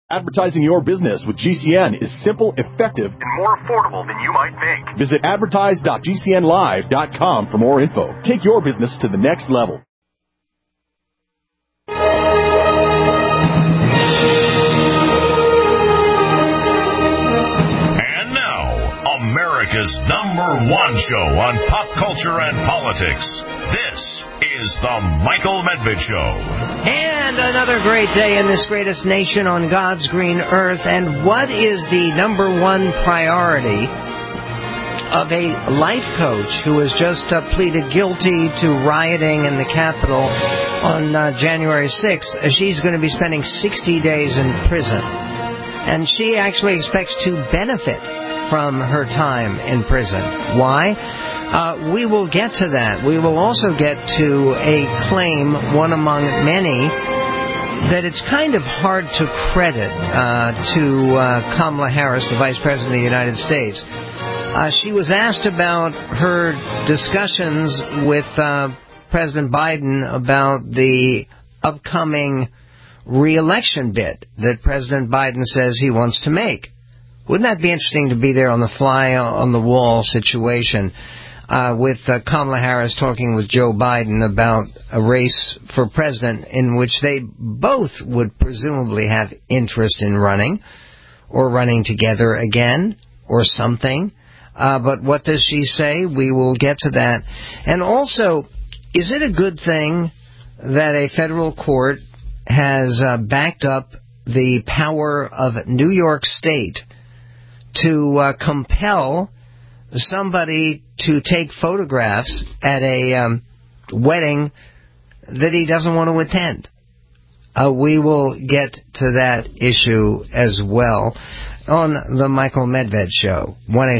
Advertising your business with GCN is simple, effective, and more affordable than you might think. Visit advertise.gcnlive.com for more info. Take your business to the next level. And now, America's #1 show on pop culture and politics. This is the Michael Medved Show. And another great day in this greatest nation on God's green earth. And what is the #1 priority of a life coach who has just pleaded guilty to rioting in the Capitol on January 6th? She's going to be spending 60 days in prison. And she actually expects to benefit from her time in prison. Why? We will get to that. We will also get to a claim, one among many, that it's kind of hard to credit to Kamala Harris, the Vice President of the United States. She was asked about her discussions with President Biden about the upcoming re-election bid that President Biden says he wants to make. Wouldn't that be interesting to be there on the fly-on-the-wall situation with Kamala Harris talking with Joe Biden about a race for president in which they both would presumably have interest in running, or running together again, or something. But what does she say? We will get to that. And also, is it a good thing that a federal court has backed up the power of New York State to compel somebody to take photographs at a wedding that he doesn't want to attend? We will get to that issue as well on the Michael Medved Show.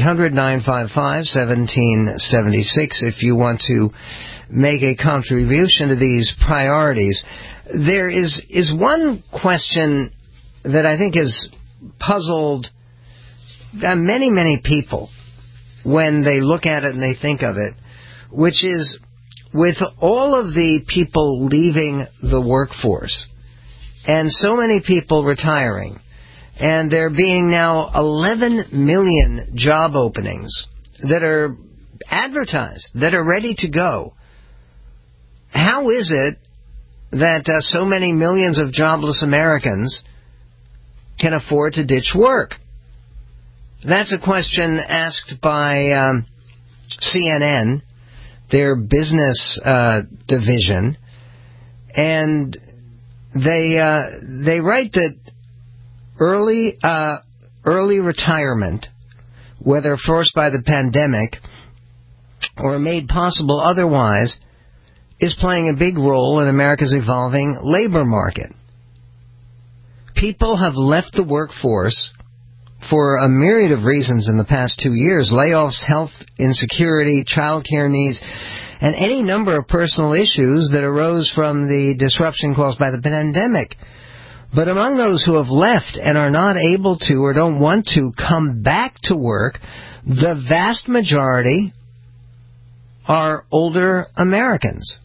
1-800-955-1776 if you want to make a contribution to these priorities. There is one question that I think has puzzled many, many people when they look at it and they think of it, which is, with all of the people leaving the workforce and so many people retiring, and there being now 11 million job openings that are advertised, that are ready to go, how is it that so many millions of jobless Americans can afford to ditch work? That's a question asked by CNN, their business division, and they write that early retirement, whether forced by the pandemic or made possible otherwise, is playing a big role in America's evolving labor market. People have left the workforce for a myriad of reasons in the past 2 years: layoffs, health insecurity, child care needs, and any number of personal issues that arose from the disruption caused by the pandemic. But among those who have left and are not able to or don't want to come back to work, the vast majority are older Americans.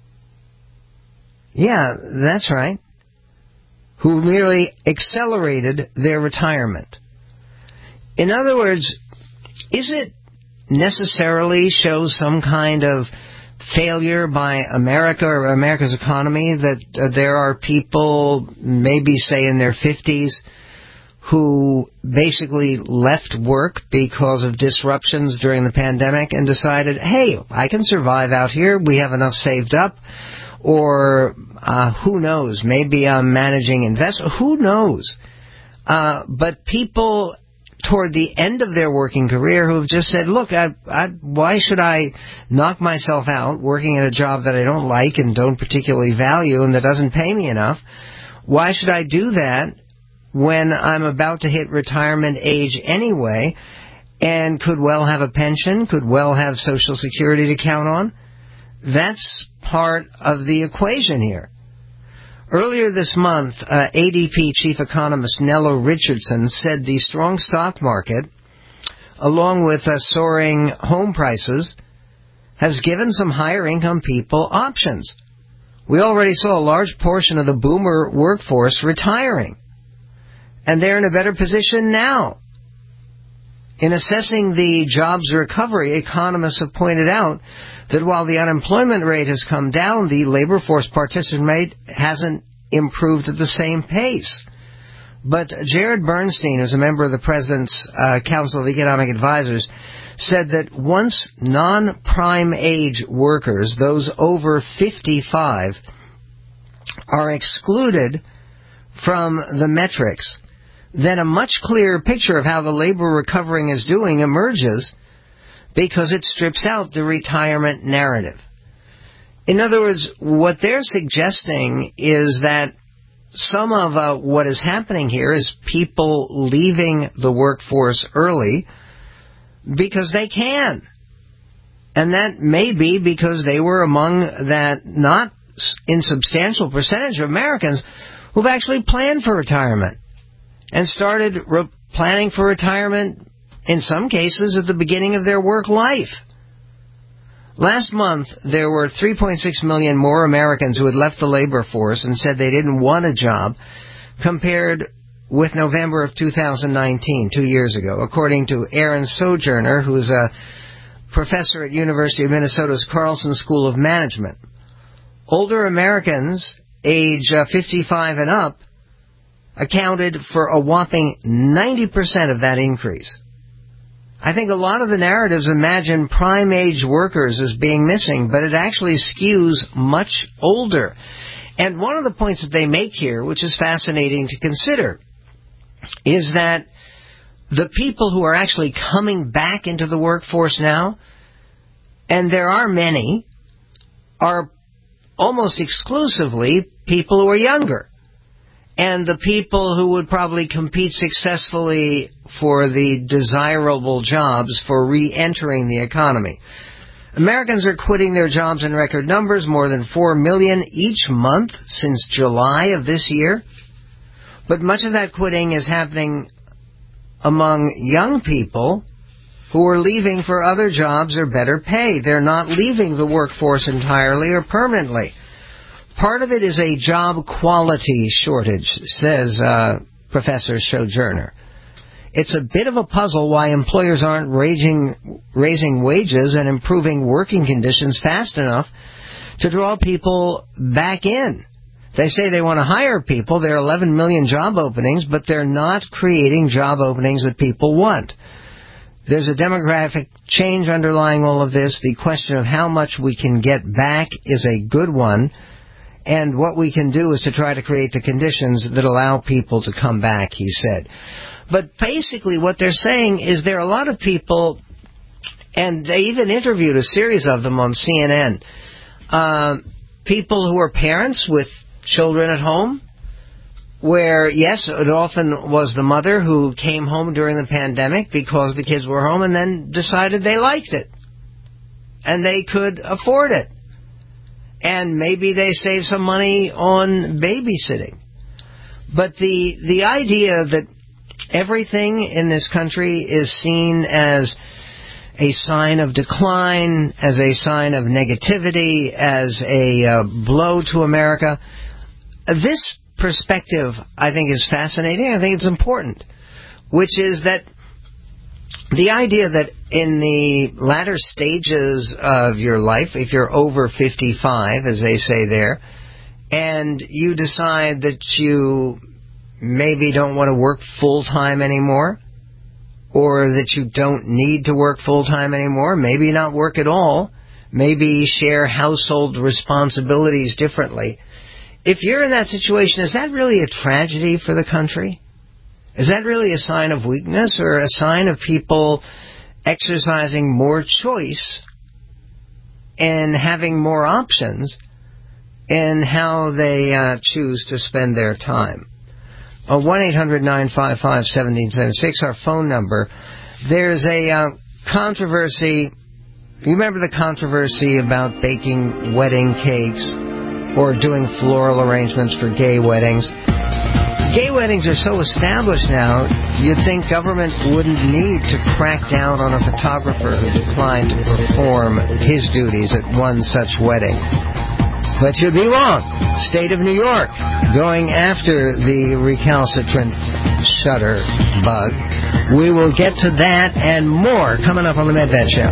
Yeah, that's right. Who merely accelerated their retirement. In other words, is it necessarily show some kind of failure by America or America's economy that there are people, maybe say in their 50s, who basically left work because of disruptions during the pandemic and decided, hey, I can survive out here, we have enough saved up, or who knows, maybe I'm managing investment, who knows. But people toward the end of their working career who have just said, look, why should I knock myself out working at a job that I don't like and don't particularly value and that doesn't pay me enough? Why should I do that when I'm about to hit retirement age anyway and could well have a pension, could well have Social Security to count on? That's part of the equation here. Earlier this month, ADP chief economist Nello Richardson said the strong stock market, along with soaring home prices, has given some higher income people options. We already saw a large portion of the boomer workforce retiring. And they're in a better position now. In assessing the jobs recovery, economists have pointed out that while the unemployment rate has come down, the labor force participation rate hasn't improved at the same pace. But Jared Bernstein, who's a member of the President's Council of Economic Advisors, said that once non-prime age workers, those over 55, are excluded from the metrics, then a much clearer picture of how the labor recovering is doing emerges, because it strips out the retirement narrative. In other words, what they're suggesting is that some of what is happening here is people leaving the workforce early because they can. And that may be because they were among that not insubstantial percentage of Americans who've actually planned for retirement and started planning for retirement, in some cases, at the beginning of their work life. Last month, there were 3.6 million more Americans who had left the labor force and said they didn't want a job, compared with November of 2019, 2 years ago, according to Aaron Sojourner, who is a professor at University of Minnesota's Carlson School of Management. Older Americans, age 55 and up, accounted for a whopping 90% of that increase. I think a lot of the narratives imagine prime-age workers as being missing, but it actually skews much older. And one of the points that they make here, which is fascinating to consider, is that the people who are actually coming back into the workforce now, and there are many, are almost exclusively people who are younger. And the people who would probably compete successfully for the desirable jobs for re-entering the economy. Americans are quitting their jobs in record numbers, more than 4 million each month since July of this year. But much of that quitting is happening among young people who are leaving for other jobs or better pay. They're not leaving the workforce entirely or permanently. Part of it is a job quality shortage, says Professor Sojourner. It's a bit of a puzzle why employers aren't raising wages and improving working conditions fast enough to draw people back in. They say they want to hire people. There are 11 million job openings, but they're not creating job openings that people want. There's a demographic change underlying all of this. The question of how much we can get back is a good one. And what we can do is to try to create the conditions that allow people to come back, he said. But basically what they're saying is there are a lot of people, and they even interviewed a series of them on CNN, people who are parents with children at home, where, yes, it often was the mother who came home during the pandemic because the kids were home and then decided they liked it and they could afford it. And maybe they save some money on babysitting. But the idea that everything in this country is seen as a sign of decline, as a sign of negativity, as a blow to America, this perspective, I think, is fascinating. I think it's important, which is that the idea that in the latter stages of your life, if you're over 55, as they say there, and you decide that you maybe don't want to work full-time anymore, or that you don't need to work full-time anymore, maybe not work at all, maybe share household responsibilities differently. If you're in that situation, is that really a tragedy for the country? Is that really a sign of weakness or a sign of people exercising more choice and having more options in how they choose to spend their time? 1-800-955-1776, our phone number. There's a controversy. You remember the controversy about baking wedding cakes or doing floral arrangements for gay weddings? Gay weddings are so established now, you'd think government wouldn't need to crack down on a photographer who declined to perform his duties at one such wedding. But you'd be wrong. State of New York going after the recalcitrant shutter bug. We will get to that and more coming up on the Medved Show.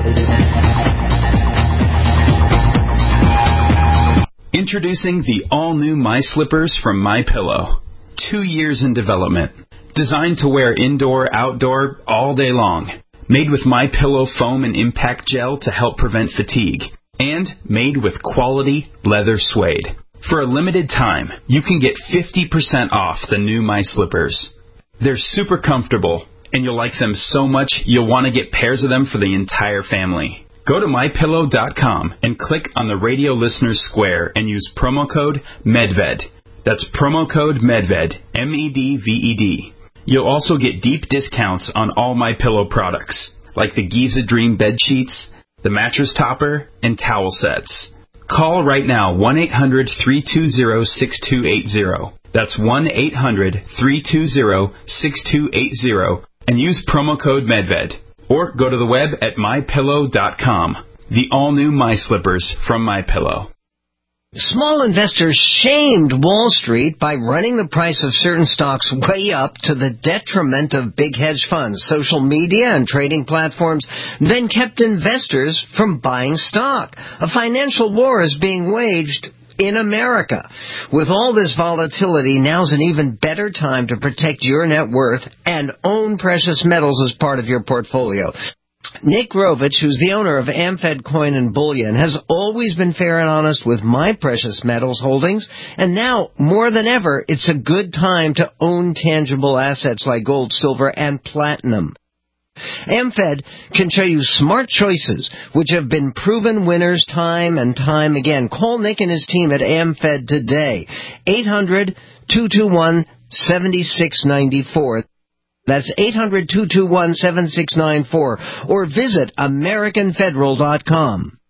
Introducing the all-new My Slippers from MyPillow. 2 years in development. Designed to wear indoor, outdoor, all day long. Made with MyPillow foam and impact gel to help prevent fatigue. And made with quality leather suede. For a limited time, you can get 50% off the new My Slippers. They're super comfortable, and you'll like them so much you'll want to get pairs of them for the entire family. Go to MyPillow.com and click on the radio listeners square and use promo code MEDVED. That's promo code MEDVED, MEDVED. You'll also get deep discounts on all MyPillow products, like the Giza Dream bed sheets, the mattress topper, and towel sets. Call right now, 1-800-320-6280. That's 1-800-320-6280, and use promo code MEDVED. Or go to the web at MyPillow.com. The all-new My Slippers from MyPillow. Small investors shamed Wall Street by running the price of certain stocks way up to the detriment of big hedge funds. Social media and trading platforms then kept investors from buying stock. A financial war is being waged in America. With all this volatility, now's an even better time to protect your net worth and own precious metals as part of your portfolio. Nick Rovich, who's the owner of Amfed Coin and Bullion, has always been fair and honest with my precious metals holdings, and now, more than ever, it's a good time to own tangible assets like gold, silver, and platinum. Amfed can show you smart choices which have been proven winners time and time again. Call Nick and his team at Amfed today. 800-221-7694. That's 800-221-7694. Or visit AmericanFederal.com.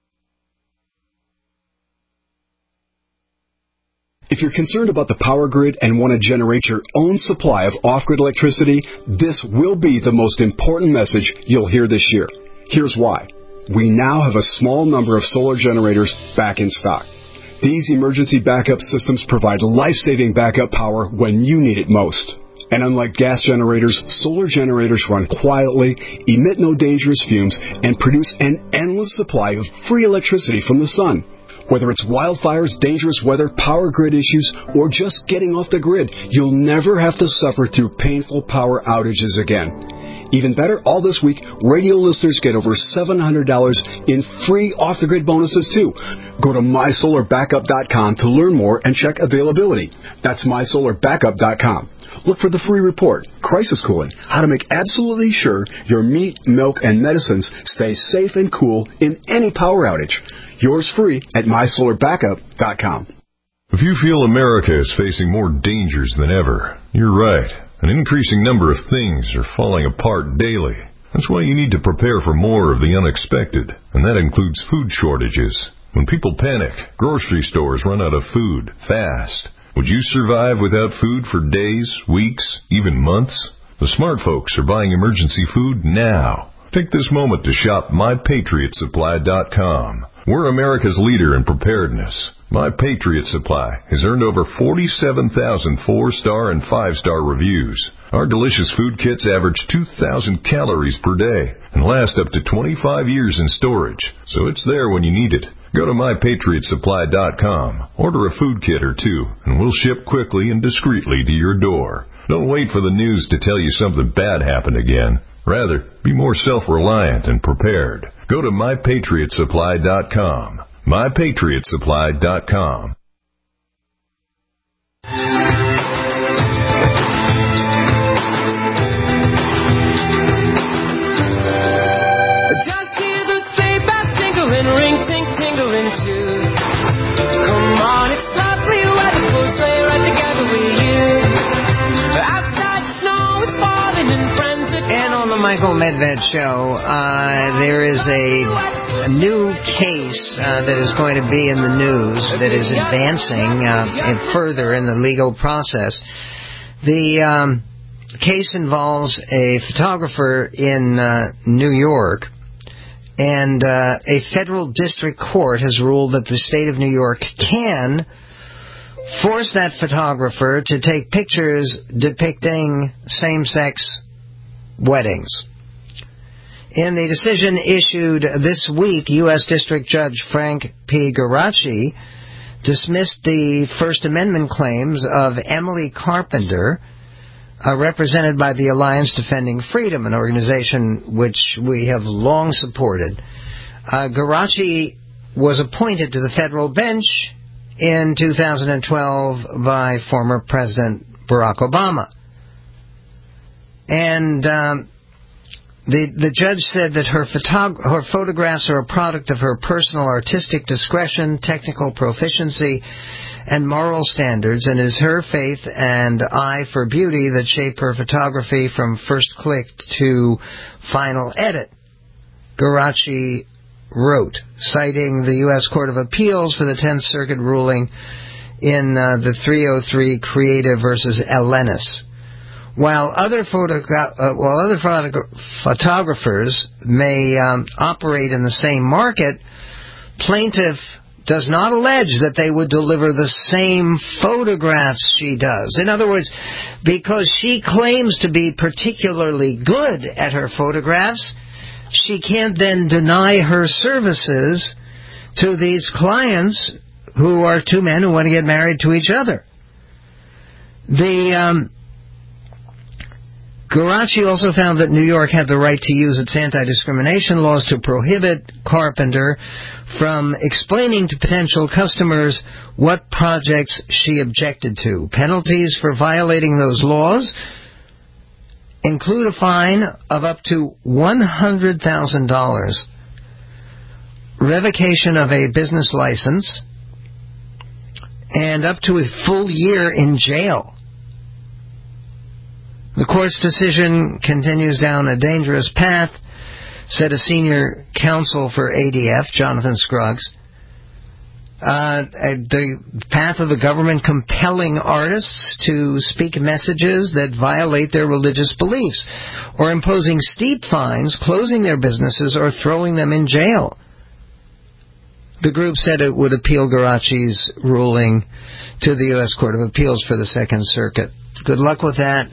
If you're concerned about the power grid and want to generate your own supply of off-grid electricity, this will be the most important message you'll hear this year. Here's why. We now have a small number of solar generators back in stock. These emergency backup systems provide life-saving backup power when you need it most. And unlike gas generators, solar generators run quietly, emit no dangerous fumes, and produce an endless supply of free electricity from the sun. Whether it's wildfires, dangerous weather, power grid issues, or just getting off the grid, you'll never have to suffer through painful power outages again. Even better, all this week, radio listeners get over $700 in free off-the-grid bonuses, too. Go to MySolarBackup.com to learn more and check availability. That's MySolarBackup.com. Look for the free report, Crisis Cooling, how to make absolutely sure your meat, milk, and medicines stay safe and cool in any power outage. Yours free at MySolarBackup.com. If you feel America is facing more dangers than ever, you're right. An increasing number of things are falling apart daily. That's why you need to prepare for more of the unexpected, and that includes food shortages. When people panic, grocery stores run out of food fast. Would you survive without food for days, weeks, even months? The smart folks are buying emergency food now. Take this moment to shop MyPatriotSupply.com. We're America's leader in preparedness. My Patriot Supply has earned over 47,000 4-star and 5-star reviews. Our delicious food kits average 2,000 calories per day and last up to 25 years in storage, so it's there when you need it. Go to MyPatriotSupply.com, order a food kit or two, and we'll ship quickly and discreetly to your door. Don't wait for the news to tell you something bad happened again. Rather, be more self-reliant and prepared. Go to MyPatriotSupply.com. MyPatriotSupply.com. Just hear the sleigh bells tingling, ring, ting, tingling too. Come on, it's lovely weather for sleigh ride together with you. Outside snow is falling and friends are... And on the Michael Medved Show, there is a new case that is going to be in the news that is advancing further in the legal process. The case involves a photographer in New York And a federal district court has ruled that the state of New York can force that photographer to take pictures depicting same-sex weddings. In the decision issued this week, U.S. District Judge Frank P. Geraci dismissed the First Amendment claims of Emily Carpenter, represented by the Alliance Defending Freedom, an organization which we have long supported. Geraci was appointed to the federal bench in 2012 by former President Barack Obama. And the judge said that her photographs are a product of her personal artistic discretion, technical proficiency, and moral standards, and it is her faith and eye for beauty that shape her photography from first click to final edit, Geraci wrote, citing the U.S. Court of Appeals for the 10th Circuit ruling in the 303 Creative versus Elenis. While other photographers may operate in the same market, plaintiff does not allege that they would deliver the same photographs she does. In other words, because she claims to be particularly good at her photographs, she can't then deny her services to these clients who are two men who want to get married to each other. Geraci also found that New York had the right to use its anti-discrimination laws to prohibit Carpenter from explaining to potential customers what projects she objected to. Penalties for violating those laws include a fine of up to $100,000, revocation of a business license, and up to a full year in jail. The court's decision continues down a dangerous path, said a senior counsel for ADF, Jonathan Scruggs. The path of the government compelling artists to speak messages that violate their religious beliefs, or imposing steep fines, closing their businesses, or throwing them in jail. The group said it would appeal Geraci's ruling to the U.S. Court of Appeals for the Second Circuit. Good luck with that.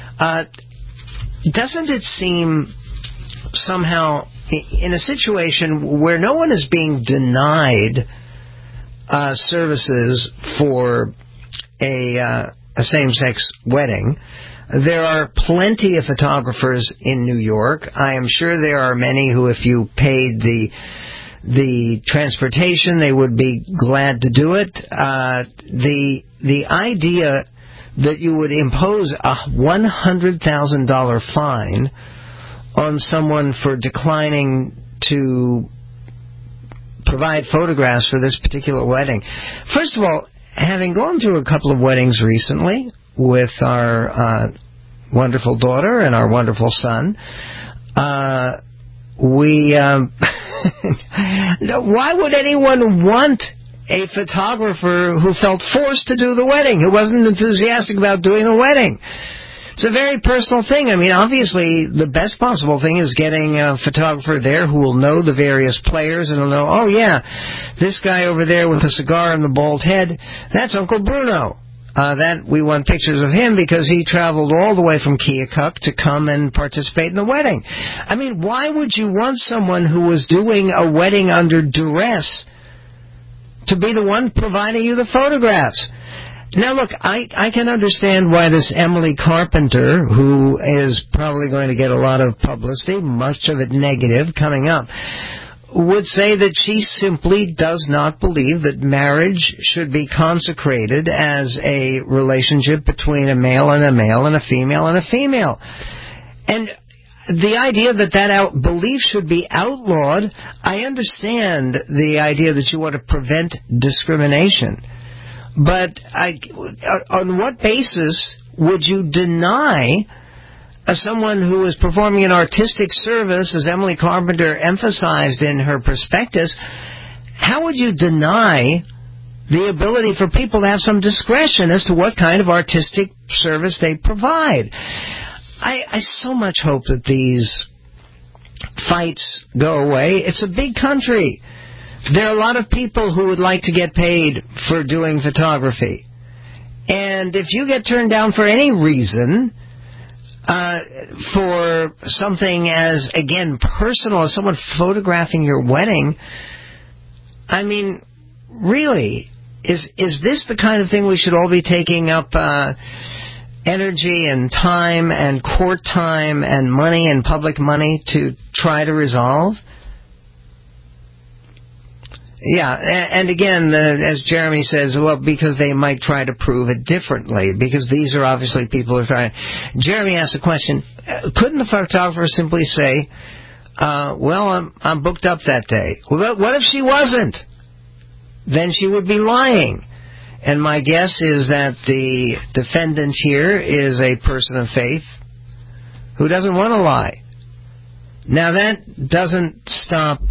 Doesn't it seem somehow, in a situation where no one is being denied services for a same-sex wedding, there are plenty of photographers in New York. I am sure there are many who, if you paid the transportation, they would be glad to do it. The idea that you would impose a $100,000 fine on someone for declining to provide photographs for this particular wedding. First of all, having gone through a couple of weddings recently with our wonderful daughter and our wonderful son, why would anyone want a photographer who felt forced to do the wedding, who wasn't enthusiastic about doing the wedding? It's a very personal thing. I mean, obviously, the best possible thing is getting a photographer there who will know the various players and will know, oh, yeah, this guy over there with a cigar and the bald head, that's Uncle Bruno. That we want pictures of him because he traveled all the way from Keokuk to come and participate in the wedding. I mean, why would you want someone who was doing a wedding under duress to be the one providing you the photographs? Now, look, I can understand why this Emily Carpenter, who is probably going to get a lot of publicity, much of it negative, coming up, would say that she simply does not believe that marriage should be consecrated as a relationship between a male and a male and a female and a female. And the idea that belief should be outlawed, I understand the idea that you want to prevent discrimination. But on what basis would you deny someone who is performing an artistic service, as Emily Carpenter emphasized in her prospectus, how would you deny the ability for people to have some discretion as to what kind of artistic service they provide? I so much hope that these fights go away. It's a big country. There are a lot of people who would like to get paid for doing photography. And if you get turned down for any reason, for something as, again, personal as someone photographing your wedding, I mean, really, is this the kind of thing we should all be taking up energy and time and court time and money and public money to try to resolve? Yeah, and again, as Jeremy says, well, because they might try to prove it differently, because these are obviously people who are trying. Jeremy asked a question, couldn't the photographer simply say, well, I'm booked up that day? Well, what if she wasn't? Then she would be lying. And my guess is that the defendant here is a person of faith who doesn't want to lie. Now, that doesn't stop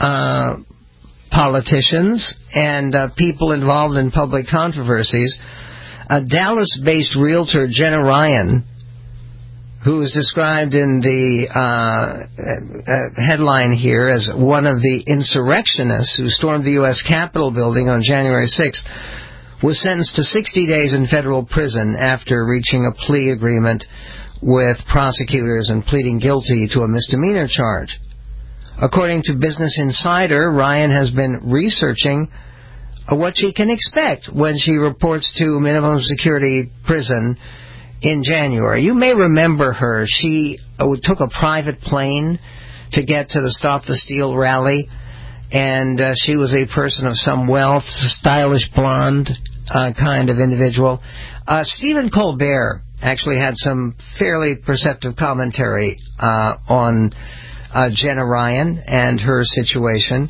politicians and people involved in public controversies. A Dallas-based realtor, Jenna Ryan, who is described in the headline here as one of the insurrectionists who stormed the U.S. Capitol building on January 6th, was sentenced to 60 days in federal prison after reaching a plea agreement with prosecutors and pleading guilty to a misdemeanor charge. According to Business Insider, Ryan has been researching what she can expect when she reports to minimum security prison in January. You may remember her. She took a private plane to get to the Stop the Steal rally, and she was a person of some wealth, stylish blonde kind of individual. Stephen Colbert actually had some fairly perceptive commentary on Jenna Ryan and her situation.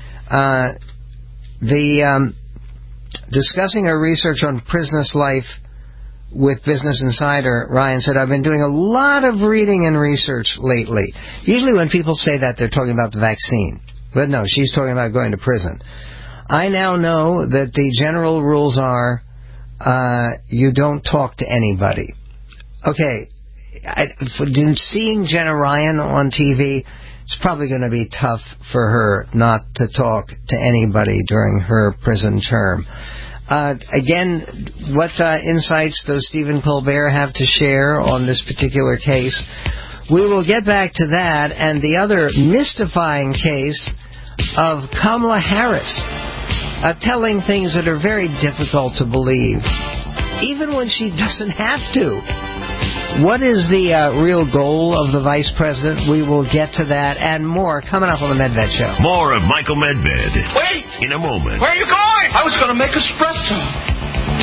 Discussing her research on prisoners' life with Business Insider, Ryan said, I've been doing a lot of reading and research lately. Usually when people say that, they're talking about the vaccine. But no, she's talking about going to prison. I now know that the general rules are you don't talk to anybody. Okay, seeing Jenna Ryan on TV, it's probably going to be tough for her not to talk to anybody during her prison term. Again, what insights does Stephen Colbert have to share on this particular case? We will get back to that and the other mystifying case of Kamala Harris telling things that are very difficult to believe, even when she doesn't have to. What is the real goal of the Vice President? We will get to that and more coming up on the Medved Show. More of Michael Medved. Wait! In a moment. Where are you going? I was going to make espresso.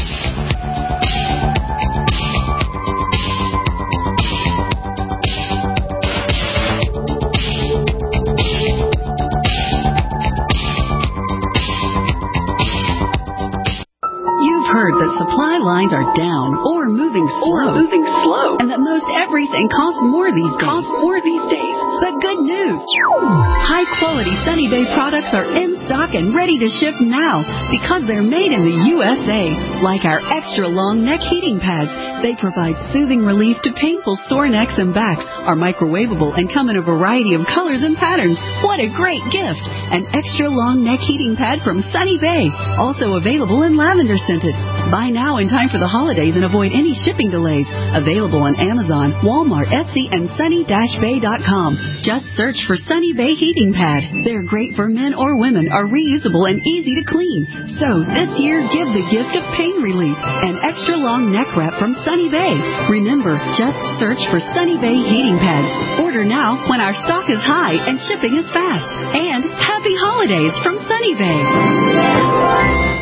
Heard that supply lines are down or moving slow, and that most everything costs more these days. But good news! High-quality Sunny Bay products are in stock and ready to ship now because they're made in the USA. Like our extra-long neck heating pads, they provide soothing relief to painful sore necks and backs, are microwavable and come in a variety of colors and patterns. What a great gift! An extra-long neck heating pad from Sunny Bay, also available in lavender scented. Buy now in time for the holidays and avoid any shipping delays. Available on Amazon, Walmart, Etsy, and sunny-bay.com. Just search for Sunny Bay Heating Pad. They're great for men or women, are reusable and easy to clean. So this year, give the gift of pain relief. An extra long neck wrap from Sunny Bay. Remember, just search for Sunny Bay Heating Pads. Order now when our stock is high and shipping is fast. And happy holidays from Sunny Bay.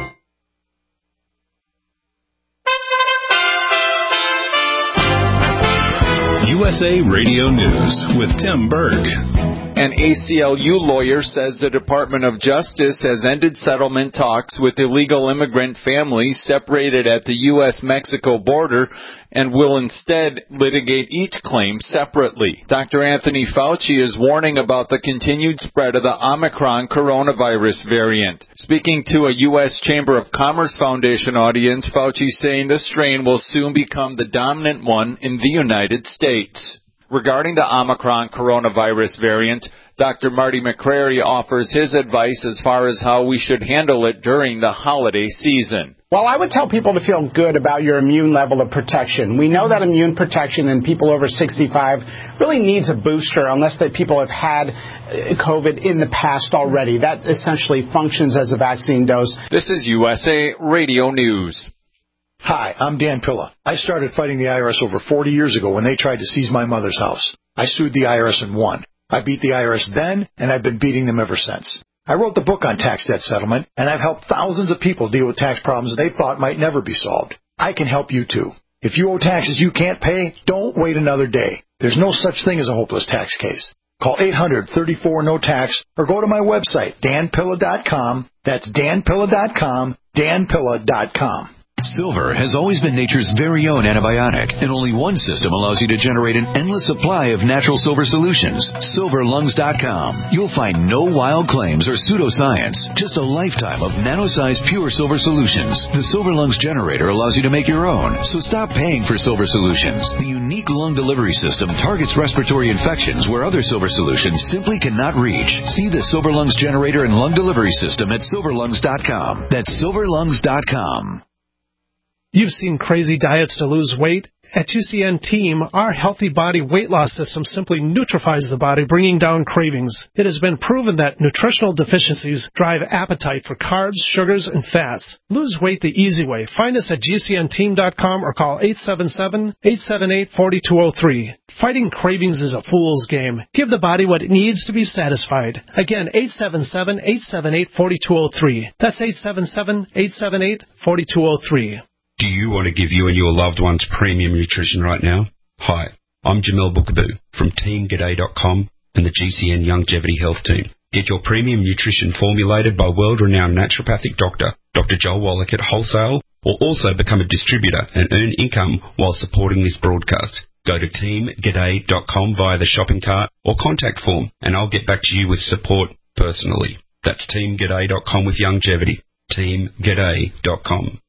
USA Radio News with Tim Berg. An ACLU lawyer says the Department of Justice has ended settlement talks with illegal immigrant families separated at the U.S.-Mexico border and will instead litigate each claim separately. Dr. Anthony Fauci is warning about the continued spread of the Omicron coronavirus variant. Speaking to a U.S. Chamber of Commerce Foundation audience, Fauci saying the strain will soon become the dominant one in the United States. Regarding the Omicron coronavirus variant, Dr. Marty McCrary offers his advice as far as how we should handle it during the holiday season. Well, I would tell people to feel good about your immune level of protection. We know that immune protection in people over 65 really needs a booster unless that people have had COVID in the past already. That essentially functions as a vaccine dose. This is USA Radio News. Hi, I'm Dan Pilla. I started fighting the IRS over 40 years ago when they tried to seize my mother's house. I sued the IRS and won. I beat the IRS then, and I've been beating them ever since. I wrote the book on tax debt settlement, and I've helped thousands of people deal with tax problems they thought might never be solved. I can help you too. If you owe taxes you can't pay, don't wait another day. There's no such thing as a hopeless tax case. Call 800-34-NO-TAX or go to my website, danpilla.com. That's danpilla.com, danpilla.com. Silver has always been nature's very own antibiotic, and only one system allows you to generate an endless supply of natural silver solutions. SilverLungs.com. You'll find no wild claims or pseudoscience, just a lifetime of nano-sized pure silver solutions. The Silver Lungs generator allows you to make your own, so stop paying for silver solutions. The unique lung delivery system targets respiratory infections where other silver solutions simply cannot reach. See the Silver Lungs generator and lung delivery system at SilverLungs.com. That's SilverLungs.com. You've seen crazy diets to lose weight. At GCN Team, our healthy body weight loss system simply neutralizes the body, bringing down cravings. It has been proven that nutritional deficiencies drive appetite for carbs, sugars, and fats. Lose weight the easy way. Find us at GCNteam.com or call 877-878-4203. Fighting cravings is a fool's game. Give the body what it needs to be satisfied. Again, 877-878-4203. That's 877-878-4203. Do you want to give you and your loved ones premium nutrition right now? Hi, I'm Jamel Bookaboo from TeamGaday.com and the GCN Longevity Health Team. Get your premium nutrition formulated by world-renowned naturopathic doctor, Dr. Joel Wallach at wholesale, or also become a distributor and earn income while supporting this broadcast. Go to TeamGaday.com via the shopping cart or contact form, and I'll get back to you with support personally. That's TeamGaday.com with longevity. TeamGaday.com.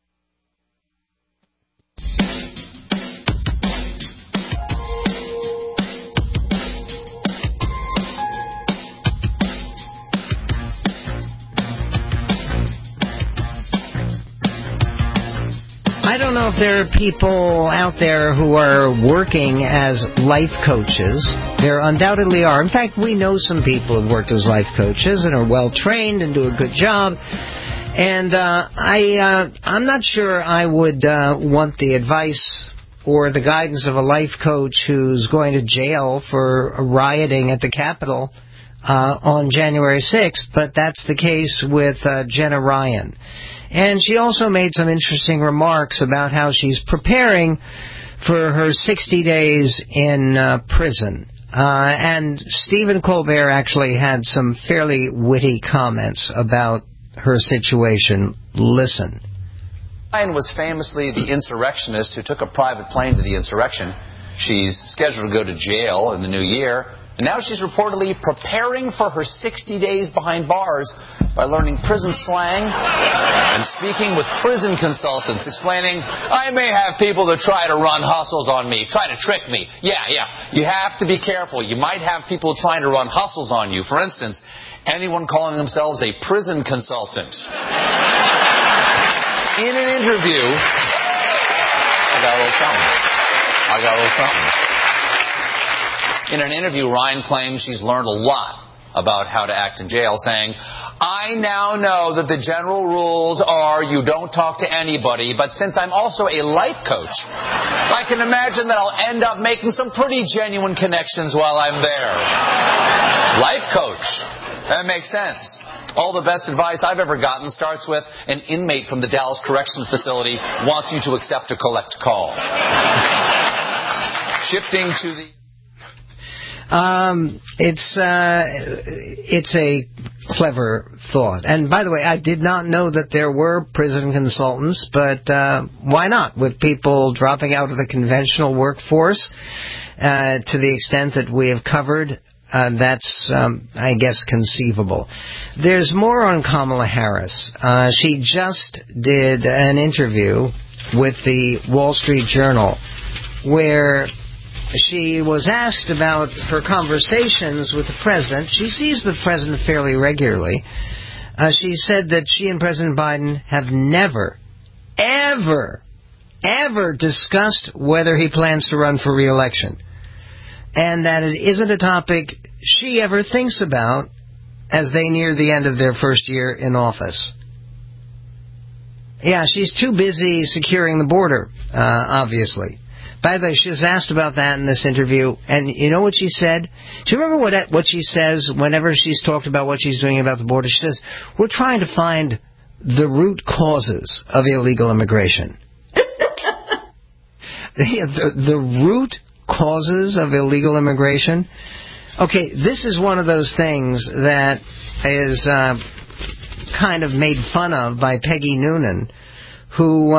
I don't know if there are people out there who are working as life coaches. There undoubtedly are. In fact, we know some people who've worked as life coaches and are well trained and do a good job. And I'm not sure I would want the advice or the guidance of a life coach who's going to jail for rioting at the Capitol on January 6th, but that's the case with Jenna Ryan. And she also made some interesting remarks about how she's preparing for her 60 days in prison. And Stephen Colbert actually had some fairly witty comments about her situation. Listen. Ryan was famously the insurrectionist who took a private plane to the insurrection. She's scheduled to go to jail in the new year. And now she's reportedly preparing for her 60 days behind bars by learning prison slang and speaking with prison consultants, explaining, I may have people that try to run hustles on me, try to trick me. Yeah. You have to be careful. You might have people trying to run hustles on you. For instance, anyone calling themselves a prison consultant. In an interview, I got a little something. In an interview, Ryan claims she's learned a lot about how to act in jail, saying, I now know that the general rules are you don't talk to anybody, but since I'm also a life coach, I can imagine that I'll end up making some pretty genuine connections while I'm there. Life coach. That makes sense. All the best advice I've ever gotten starts with an inmate from the Dallas Correctional Facility wants you to accept a collect call. Shifting to the... It's a clever thought. And by the way, I did not know that there were prison consultants, but why not? With people dropping out of the conventional workforce to the extent that we have covered, that's, I guess, conceivable. There's more on Kamala Harris. She just did an interview with the Wall Street Journal where she was asked about her conversations with the president. She sees the president fairly regularly. She said that she and President Biden have never, ever discussed whether he plans to run for re-election, and that it isn't a topic she ever thinks about as they near the end of their first year in office. Yeah, she's too busy securing the border, obviously. By the way, she was asked about that in this interview, and you know what she said? Do you remember what she says whenever she's talked about what she's doing about the border? She says, we're trying to find the root causes of illegal immigration. The root causes of illegal immigration? Okay, this is one of those things that is kind of made fun of by Peggy Noonan, who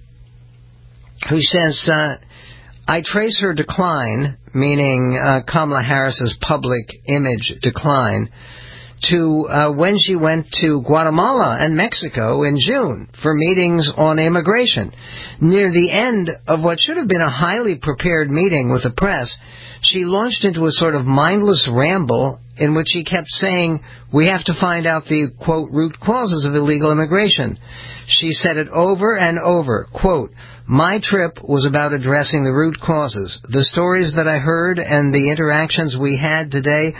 says, I trace her decline, meaning Kamala Harris's public image decline, to when she went to Guatemala and Mexico in June for meetings on immigration. Near the end of what should have been a highly prepared meeting with the press, she launched into a sort of mindless ramble in which she kept saying, we have to find out the, quote, root causes of illegal immigration. She said it over and over, quote, my trip was about addressing the root causes. The stories that I heard and the interactions we had today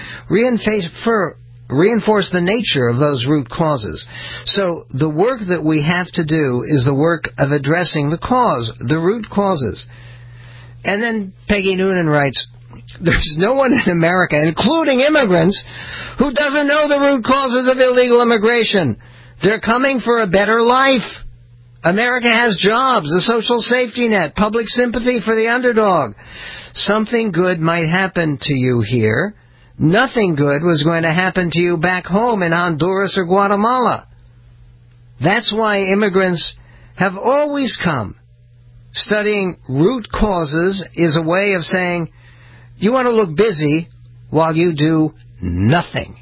reinforce the nature of those root causes. So the work that we have to do is the work of addressing the cause, the root causes. And then Peggy Noonan writes, there's no one in America, including immigrants, who doesn't know the root causes of illegal immigration. They're coming for a better life. America has jobs, a social safety net, public sympathy for the underdog. Something good might happen to you here. Nothing good was going to happen to you back home in Honduras or Guatemala. That's why immigrants have always come. Studying root causes is a way of saying, you want to look busy while you do nothing.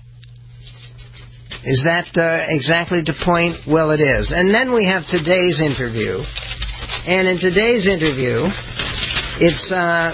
Is that exactly the point? Well, it is. And then we have today's interview. And in today's interview, it's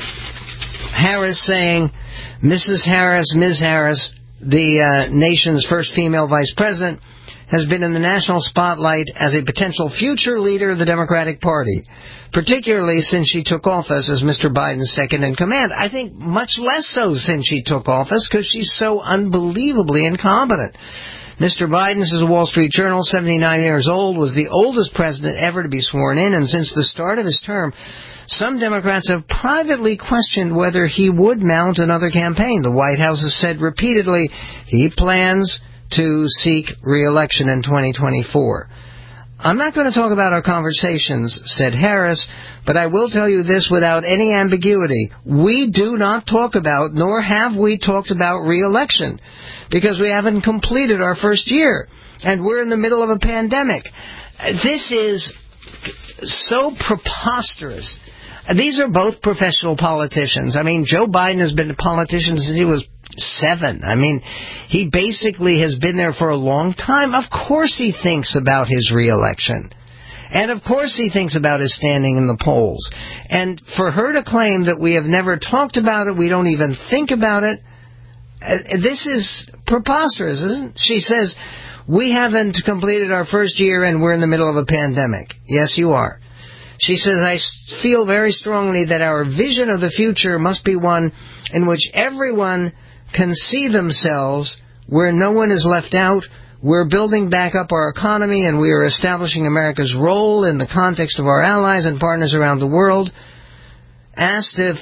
Harris saying, Mrs. Harris, Ms. Harris, the nation's first female vice president, has been in the national spotlight as a potential future leader of the Democratic Party, particularly since she took office as Mr. Biden's second-in-command. I think much less so since she took office because she's so unbelievably incompetent. Mr. Biden, says the Wall Street Journal, 79 years old, was the oldest president ever to be sworn in, and since the start of his term, some Democrats have privately questioned whether he would mount another campaign. The White House has said repeatedly he plans to seek re-election in 2024. I'm not going to talk about our conversations, said Harris, but I will tell you this without any ambiguity. We do not talk about, nor have we talked about re-election, because we haven't completed our first year, and we're in the middle of a pandemic. This is so preposterous. These are both professional politicians. I mean, Joe Biden has been a politician since he was 7. I mean, he basically has been there for a long time. Of course he thinks about his re-election. And of course he thinks about his standing in the polls. And for her to claim that we have never talked about it, we don't even think about it, this is preposterous, isn't it? She says, we haven't completed our first year and we're in the middle of a pandemic. Yes, you are. She says, I feel very strongly that our vision of the future must be one in which everyone can see themselves, where no one is left out. We're building back up our economy, and we are establishing America's role in the context of our allies and partners around the world. Asked if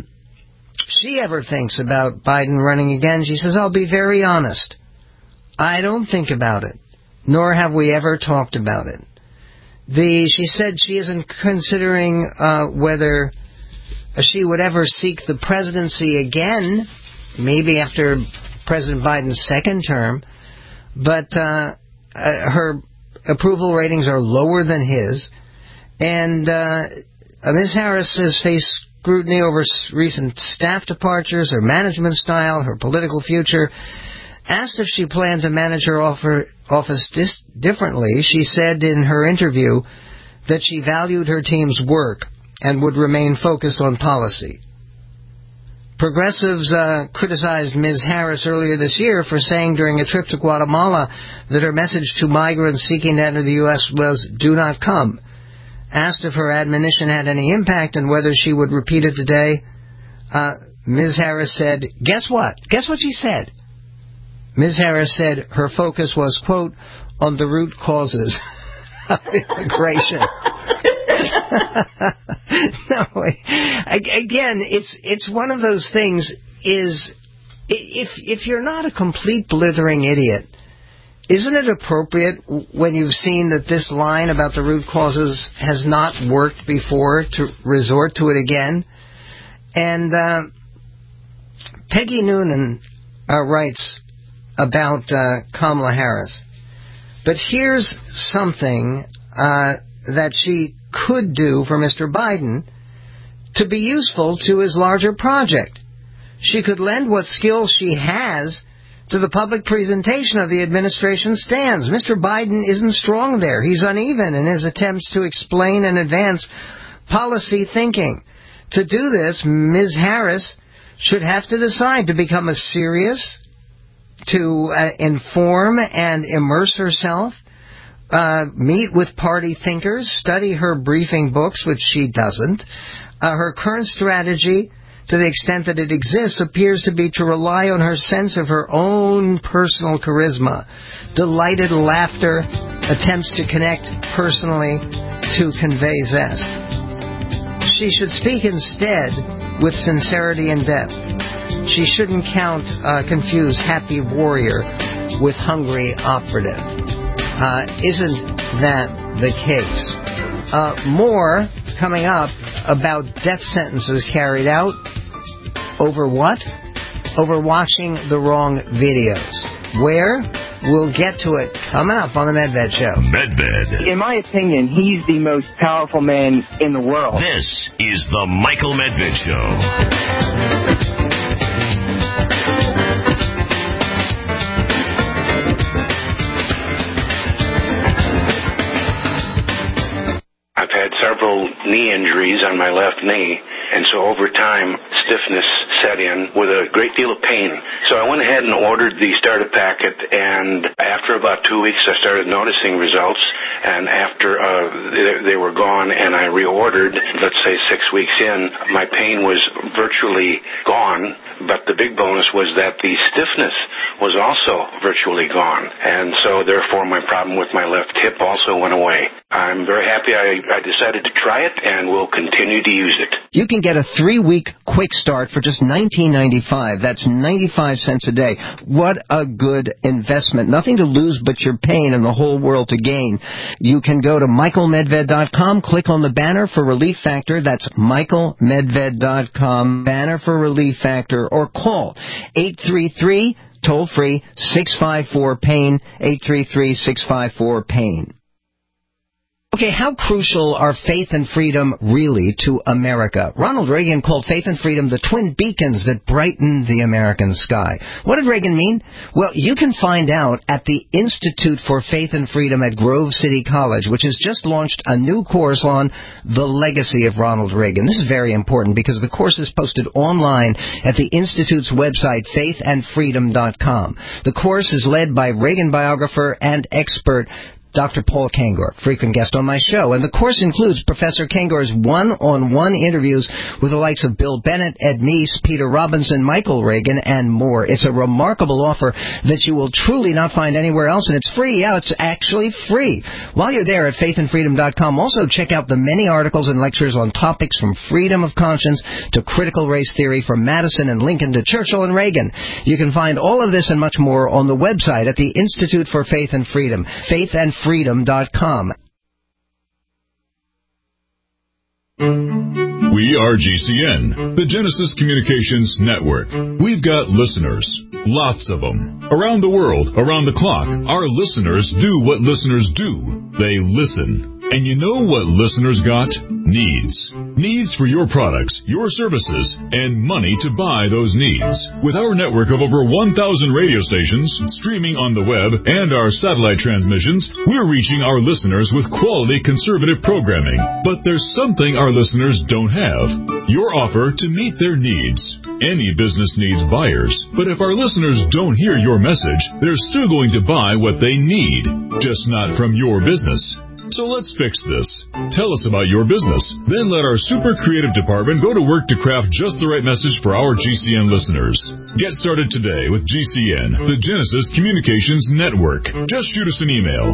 she ever thinks about Biden running again, she says, I'll be very honest. I don't think about it, nor have we ever talked about it. She said she isn't considering whether she would ever seek the presidency again, maybe after President Biden's second term, but her approval ratings are lower than his. And Ms. Harris has faced scrutiny over recent staff departures, her management style, her political future. Asked if she planned to manage her office differently, she said in her interview that she valued her team's work and would remain focused on policy. Progressives criticized Ms. Harris earlier this year for saying during a trip to Guatemala that her message to migrants seeking to enter the U.S. was, "Do not come." Asked if her admonition had any impact and whether she would repeat it today, Ms. Harris said, guess what? Guess what she said? Ms. Harris said her focus was, quote, on the root causes of immigration. No, again, it's one of those things is, if you're not a complete blithering idiot, isn't it appropriate when you've seen that this line about the root causes has not worked before to resort to it again? And Peggy Noonan writes about Kamala Harris. But here's something that she could do for Mr. Biden to be useful to his larger project. She could lend what skills she has to the public presentation of the administration's stands. Mr. Biden isn't strong there. He's uneven in his attempts to explain and advance policy thinking. To do this, Ms. Harris should have to decide to become a serious, to inform and immerse herself, meet with party thinkers, study her briefing books, which she doesn't. Her current strategy, to the extent that it exists, appears to be to rely on her sense of her own personal charisma, delighted laughter, attempts to connect personally to convey zest. She should speak instead with sincerity and depth. She shouldn't confuse happy warrior with hungry operative. Isn't that the case? More coming up about death sentences carried out. Over what? Over watching the wrong videos. Where? We'll get to it coming up on the Medved Show. Medved. In my opinion, he's the most powerful man in the world. This is the Michael Medved Show. I've had several knee injuries on my left knee, and so over time, stiffness set in with a great deal of pain. So I went ahead and ordered the starter packet, and after about 2 weeks, I started noticing results, and after they were gone and I reordered, let's say 6 weeks in, my pain was virtually gone, but the big bonus was that the stiffness was also virtually gone, and so therefore my problem with my left hip also went away. I'm very happy I decided to try it, and will continue to use it. You can get a 3-week quick start for just $19.95. That's 95 cents a day. What a good investment. Nothing to lose but your pain and the whole world to gain. You can go to michaelmedved.com, click on the banner for Relief Factor. That's michaelmedved.com, banner for Relief Factor, or call 833 toll-free 654-PAIN, 833-654-PAIN. Okay, how crucial are faith and freedom really to America? Ronald Reagan called faith and freedom the twin beacons that brighten the American sky. What did Reagan mean? Well, you can find out at the Institute for Faith and Freedom at Grove City College, which has just launched a new course on the legacy of Ronald Reagan. This is very important because the course is posted online at the Institute's website, faithandfreedom.com. The course is led by Reagan biographer and expert Dr. Paul Kengor, frequent guest on my show. And the course includes Professor Kengor's one-on-one interviews with the likes of Bill Bennett, Ed Meese, Peter Robinson, Michael Reagan, and more. It's a remarkable offer that you will truly not find anywhere else, and it's free. Yeah, it's actually free. While you're there at faithandfreedom.com, also check out the many articles and lectures on topics from freedom of conscience to critical race theory, from Madison and Lincoln to Churchill and Reagan. You can find all of this and much more on the website at the Institute for Faith and Freedom, faithandfreedom.com. We are GCN, the Genesis Communications Network. We've got listeners, lots of them. Around the world, around the clock, our listeners do what listeners do. They listen. And you know what listeners got? Needs. Needs for your products, your services, and money to buy those needs. With our network of over 1,000 radio stations, streaming on the web, and our satellite transmissions, we're reaching our listeners with quality conservative programming. But there's something our listeners don't have. Your offer to meet their needs. Any business needs buyers, but if our listeners don't hear your message, they're still going to buy what they need, just not from your business. So let's fix this. Tell us about your business. Then let our super creative department go to work to craft just the right message for our GCN listeners. Get started today with GCN, the Genesis Communications Network. Just shoot us an email.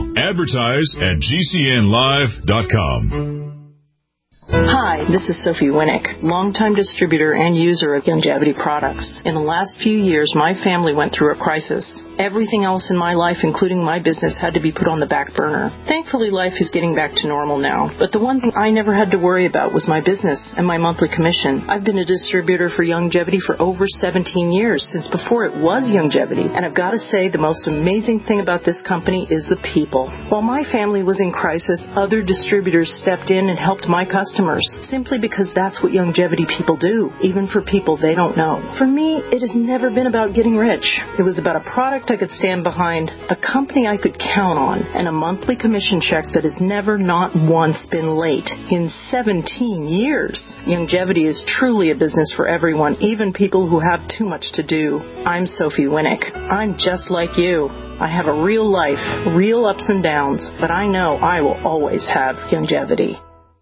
Advertise@gcnlive.com. Hi, this is Sophie Winnick, longtime distributor and user of Youngevity products. In the last few years, my family went through a crisis. Everything else in my life, including my business, had to be put on the back burner. Thankfully, life is getting back to normal now. But the one thing I never had to worry about was my business and my monthly commission. I've been a distributor for Youngevity for over 17 years, since before it was Youngevity. And I've got to say, the most amazing thing about this company is the people. While my family was in crisis, other distributors stepped in and helped my customers, simply because that's what Youngevity people do, even for people they don't know. For me, it has never been about getting rich. It was about a product I could stand behind, a company I could count on, and a monthly commission check that has never, not once, been late in 17 years. Youngevity is truly a business for everyone, even people who have too much to do. I'm Sophie Winnick. I'm just like you. I have a real life, real ups and downs, but I know I will always have Youngevity.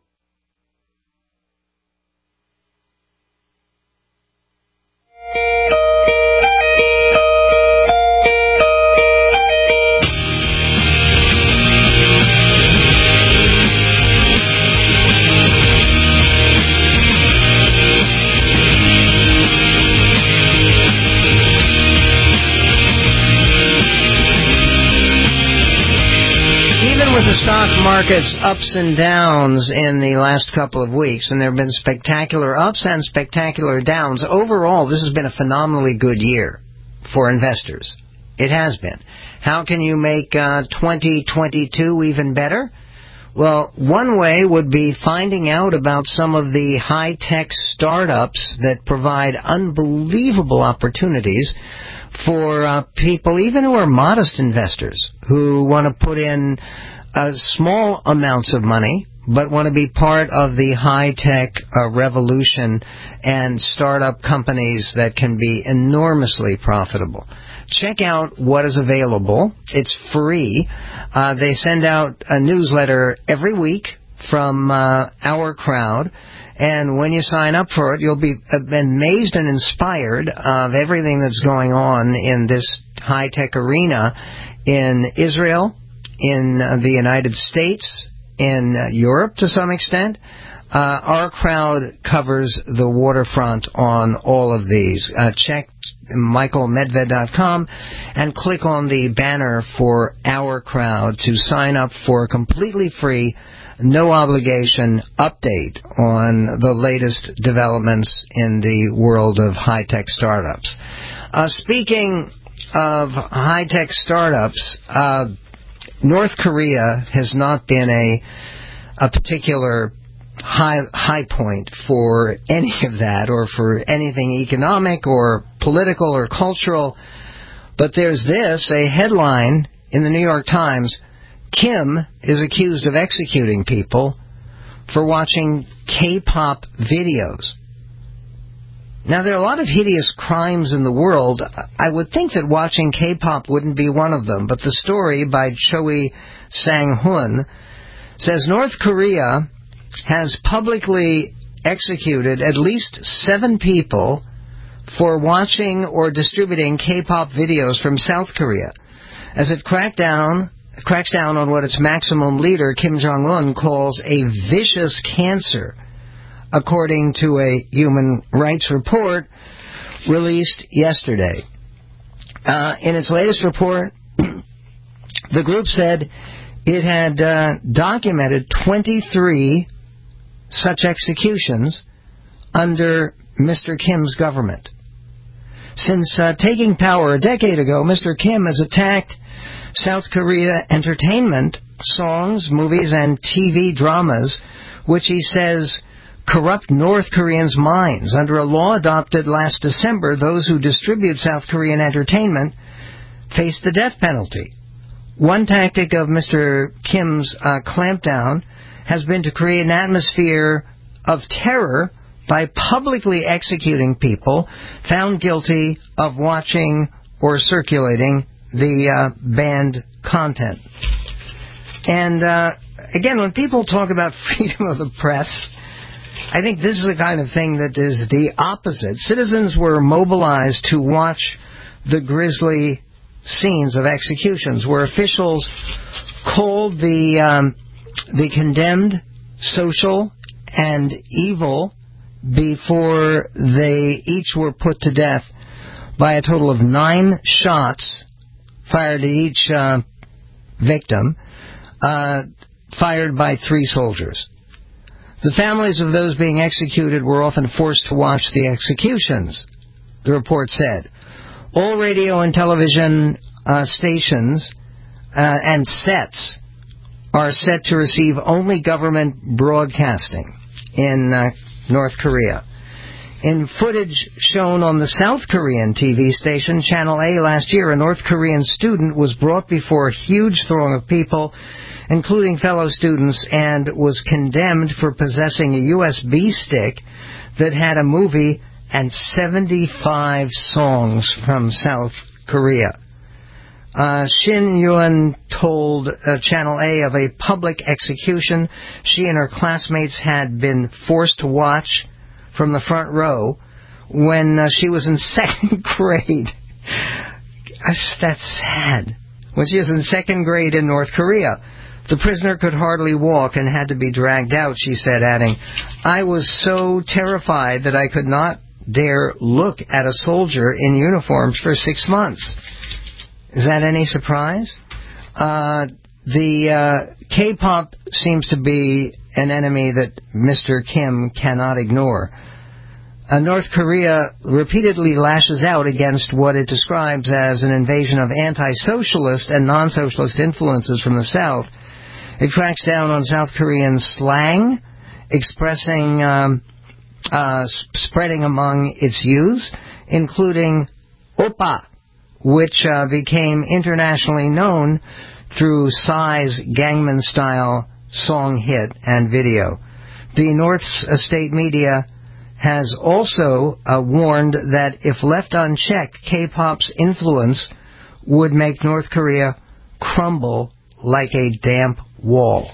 Stock market's ups and downs in the last couple of weeks, and there have been spectacular ups and spectacular downs. Overall, this has been a phenomenally good year for investors. It has been. How can you make 2022 even better? Well, one way would be finding out about some of the high-tech startups that provide unbelievable opportunities for people, even who are modest investors, who want to put in small amounts of money, but want to be part of the high-tech revolution and startup companies that can be enormously profitable. Check out what is available. It's free. They send out a newsletter every week from Our Crowd, and when you sign up for it, you'll be amazed and inspired of everything that's going on in this high-tech arena in Israel, in the United States, in Europe to some extent. Our Crowd covers the waterfront on all of these. Check michaelmedved.com and click on the banner for Our Crowd to sign up for a completely free, no obligation update on the latest developments in the world of high-tech startups. Speaking of high-tech startups, North Korea has not been a particular high point for any of that, or for anything economic or political or cultural. But there's this, a headline in the New York Times: Kim is accused of executing people for watching K-pop videos. Now, there are a lot of hideous crimes in the world. I would think that watching K-pop wouldn't be one of them, but the story by Choi Sang-hun says North Korea has publicly executed at least 7 people for watching or distributing K-pop videos from South Korea, as it cracks down on what its maximum leader, Kim Jong-un, calls a vicious cancer, according to a human rights report released yesterday. In its latest report, the group said it had documented 23 such executions under Mr. Kim's government. Since taking power a decade ago, Mr. Kim has attacked South Korea entertainment, songs, movies, and TV dramas, which he says corrupt North Koreans' minds. Under a law adopted last December, those who distribute South Korean entertainment face the death penalty. One tactic of Mr. Kim's clampdown has been to create an atmosphere of terror by publicly executing people found guilty of watching or circulating the banned content. And again, when people talk about freedom of the press, I think this is the kind of thing that is the opposite. Citizens were mobilized to watch the grisly scenes of executions, where officials called the condemned social and evil before they each were put to death by a total of 9 shots fired at each victim, fired by 3 soldiers. The families of those being executed were often forced to watch the executions, the report said. All radio and television stations and sets are set to receive only government broadcasting in North Korea. In footage shown on the South Korean TV station Channel A last year, a North Korean student was brought before a huge throng of people, including fellow students, and was condemned for possessing a USB stick that had a movie and 75 songs from South Korea. Shin Yoon told Channel A of a public execution she and her classmates had been forced to watch from the front row when she was in 2nd grade. That's sad. When she was in 2nd grade in North Korea. The prisoner could hardly walk and had to be dragged out, she said, adding, "I was so terrified that I could not dare look at a soldier in uniforms for 6 months." Is that any surprise? The K-pop seems to be an enemy that Mr. Kim cannot ignore. North Korea repeatedly lashes out against what it describes as an invasion of anti-socialist and non-socialist influences from the South. It cracks down on South Korean slang, expressing, spreading among its youth, including oppa, which became internationally known through Psy's Gangnam Style song hit and video. The North state media has also warned that if left unchecked, K-pop's influence would make North Korea crumble like a damp wall.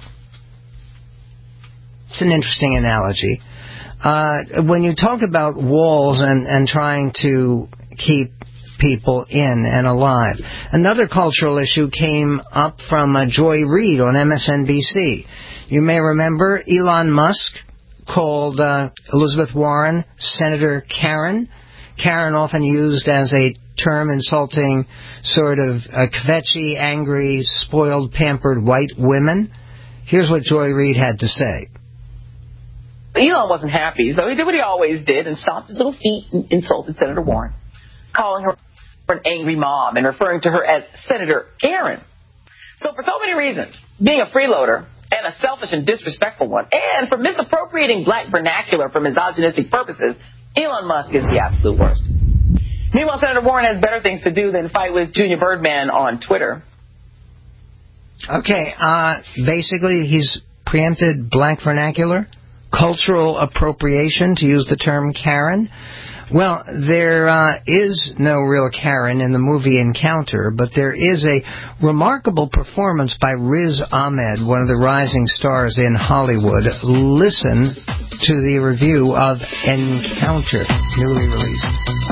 It's an interesting analogy. When you talk about walls and trying to keep people in and alive, another cultural issue came up from Joy Reid on MSNBC. You may remember Elon Musk called Elizabeth Warren Senator Karen. Karen often used as a term insulting sort of kvetchy, angry, spoiled, pampered white women. Here's what Joy Reid had to say. Elon wasn't happy, so he did what he always did and stomped his little feet and insulted Senator Warren, calling her an angry mom and referring to her as Senator Karen. So for so many reasons, being a freeloader and a selfish and disrespectful one, and for misappropriating black vernacular for misogynistic purposes, Elon Musk is the absolute worst. Meanwhile, Senator Warren has better things to do than fight with Junior Birdman on Twitter. Okay, basically he's preempted black vernacular, cultural appropriation, to use the term Karen. Well, there is no real Karen in the movie Encounter, but there is a remarkable performance by Riz Ahmed, one of the rising stars in Hollywood. Listen to the review of Encounter, newly released.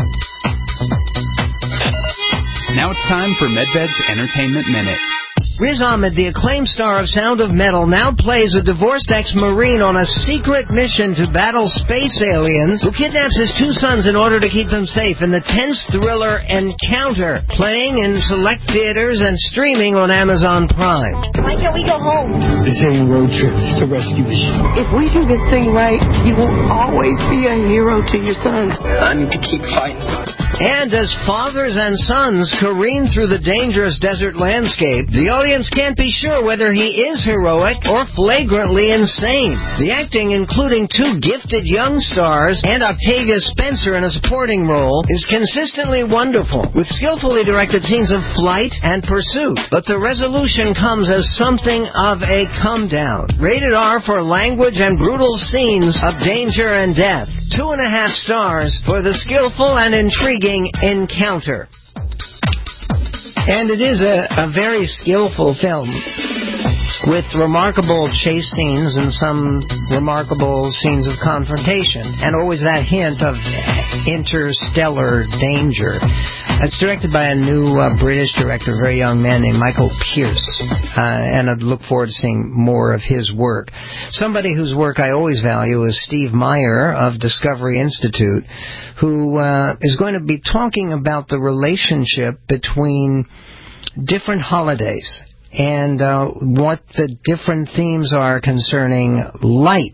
Now it's time for Medved's Entertainment Minute. Riz Ahmed, the acclaimed star of Sound of Metal, now plays a divorced ex-Marine on a secret mission to battle space aliens who kidnaps his 2 sons in order to keep them safe in the tense thriller Encounter, playing in select theaters and streaming on Amazon Prime. Why can't we go home? This ain't a road trip. It's a rescue mission. If we do this thing right, you will always be a hero to your sons. I need to keep fighting. And as fathers and sons careen through the dangerous desert landscape, the audience audience can't be sure whether he is heroic or flagrantly insane. The acting, including 2 gifted young stars and Octavia Spencer in a supporting role, is consistently wonderful, with skillfully directed scenes of flight and pursuit. But the resolution comes as something of a come-down. Rated R for language and brutal scenes of danger and death. 2.5 stars for the skillful and intriguing encounter. And it is a very skillful film, with remarkable chase scenes and some remarkable scenes of confrontation, and always that hint of interstellar danger. It's directed by a new British director, a very young man named Michael Pearce, and I'd look forward to seeing more of his work. Somebody whose work I always value is Steve Meyer of Discovery Institute, who is going to be talking about the relationship between different holidays and what the different themes are concerning light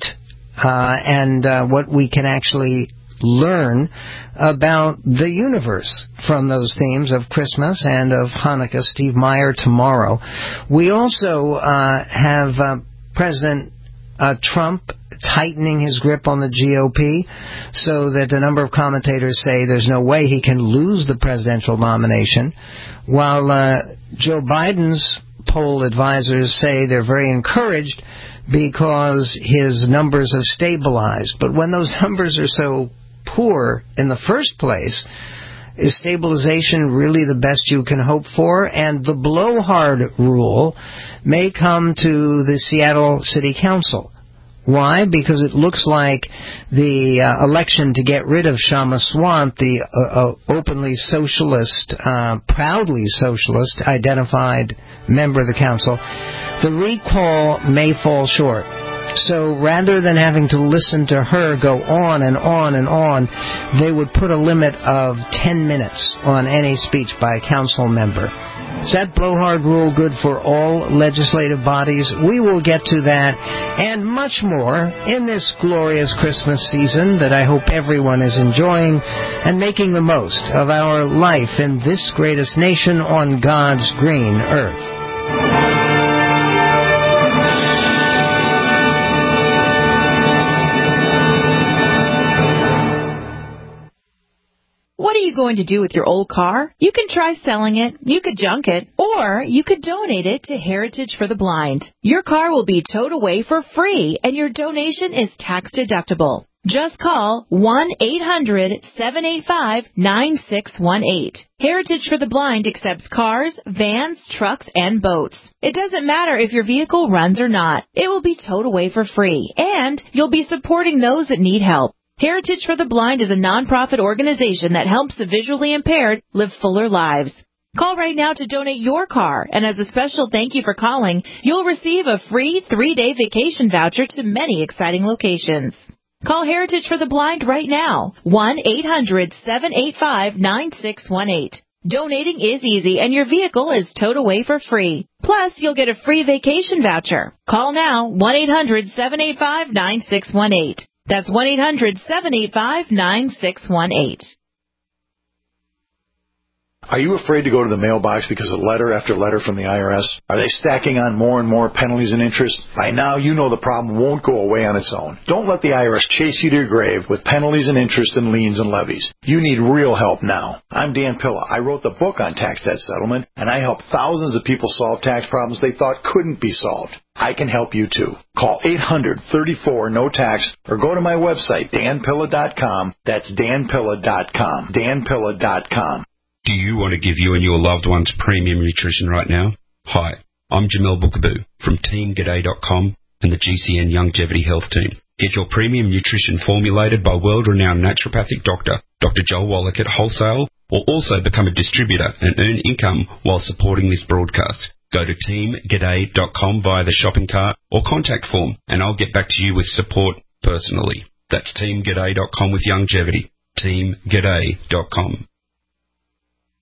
and what we can actually learn about the universe from those themes of Christmas and of Hanukkah. Steve Meyer tomorrow. We also have President Trump tightening his grip on the GOP, so that a number of commentators say there's no way he can lose the presidential nomination, while Joe Biden's poll advisors say they're very encouraged because his numbers have stabilized. But when those numbers are so poor in the first place, is stabilization really the best you can hope for? And the blowhard rule may come to the Seattle City Council. Why? Because it looks like the election to get rid of Shama Swant, the openly socialist, proudly socialist identified member of the council, the recall may fall short. So rather than having to listen to her go on and on and on, they would put a limit of 10 minutes on any speech by a council member. Is that blowhard rule good for all legislative bodies? We will get to that and much more in this glorious Christmas season that I hope everyone is enjoying and making the most of our life in this greatest nation on God's green earth. What are you going to do with your old car? You can try selling it, you could junk it, or you could donate it to Heritage for the Blind. Your car will be towed away for free, and your donation is tax deductible. Just call 1-800-785-9618. Heritage for the Blind accepts cars, vans, trucks, and boats. It doesn't matter if your vehicle runs or not. It will be towed away for free, and you'll be supporting those that need help. Heritage for the Blind is a nonprofit organization that helps the visually impaired live fuller lives. Call right now to donate your car, and as a special thank you for calling, you'll receive a free 3-day vacation voucher to many exciting locations. Call Heritage for the Blind right now, 1-800-785-9618. Donating is easy, and your vehicle is towed away for free. Plus, you'll get a free vacation voucher. Call now, 1-800-785-9618. That's 1-800-785-9618. Are you afraid to go to the mailbox because of letter after letter from the IRS? Are they stacking on more and more penalties and interest? By now, you know the problem won't go away on its own. Don't let the IRS chase you to your grave with penalties and interest and liens and levies. You need real help now. I'm Dan Pilla. I wrote the book on tax debt settlement, and I help thousands of people solve tax problems they thought couldn't be solved. I can help you too. Call 800-34-NO-TAX or go to my website, danpilla.com. That's danpilla.com. danpilla.com. Do you want to give you and your loved ones premium nutrition right now? Hi, I'm Jamel Bookaboo from TeamG'day.com and the GCN Longevity Health Team. Get your premium nutrition formulated by world-renowned naturopathic doctor, Dr. Joel Wallach at Wholesale, or also become a distributor and earn income while supporting this broadcast. Go to TeamG'day.com via the shopping cart or contact form, and I'll get back to you with support personally. That's TeamG'day.com with longevity. TeamG'day.com.